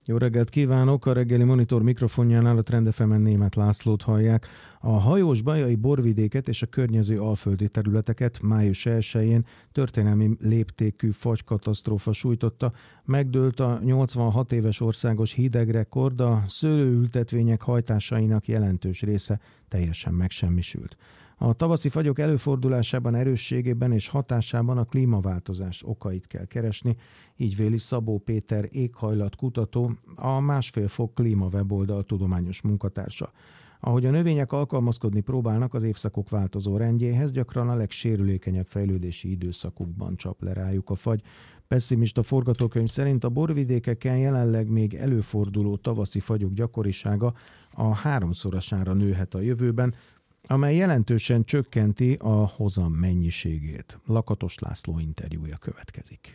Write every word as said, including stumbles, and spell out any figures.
Jó reggelt kívánok! A reggeli Monitor mikrofonjánál a Trend ef emen Németh Lászlót hallják. A hajós bajai borvidéket és a környező alföldi területeket május elsején történelmi léptékű fagykatasztrófa sújtotta. Megdőlt a nyolcvanhat éves országos hidegrekord, a szőlőültetvények hajtásainak jelentős része teljesen megsemmisült. A tavaszi fagyok előfordulásában, erősségében és hatásában a klímaváltozás okait kell keresni, így véli Szabó Péter éghajlatkutató, a Másfél Fok Klíma weboldal tudományos munkatársa. Ahogy a növények alkalmazkodni próbálnak az évszakok változó rendjéhez, gyakran a legsérülékenyebb fejlődési időszakukban csap le rájuk a fagy. Pesszimista forgatókönyv szerint a borvidékeken jelenleg még előforduló tavaszi fagyok gyakorisága a háromszorosára nőhet a jövőben, amely jelentősen csökkenti a hozam mennyiségét. Lakatos László interjúja következik.